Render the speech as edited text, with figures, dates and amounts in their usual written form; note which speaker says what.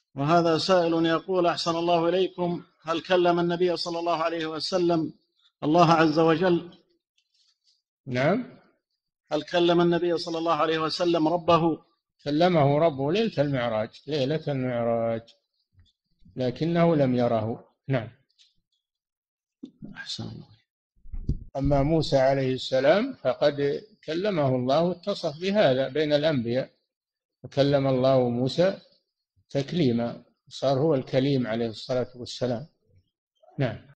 Speaker 1: وهذا سائل يقول: أحسن الله إليكم، هل كلم النبي صلى الله عليه وسلم الله عز وجل؟
Speaker 2: نعم.
Speaker 1: هل كلم النبي صلى الله عليه وسلم ربه؟
Speaker 2: كلمه ربه ليلة المعراج، لكنه لم يره. نعم.
Speaker 1: أحسن الله.
Speaker 2: أما موسى عليه السلام فقد كلمه الله واتصف بهذا بين الأنبياء، وكلم الله موسى تكليما، صار هو الكليم عليه الصلاة والسلام. نعم.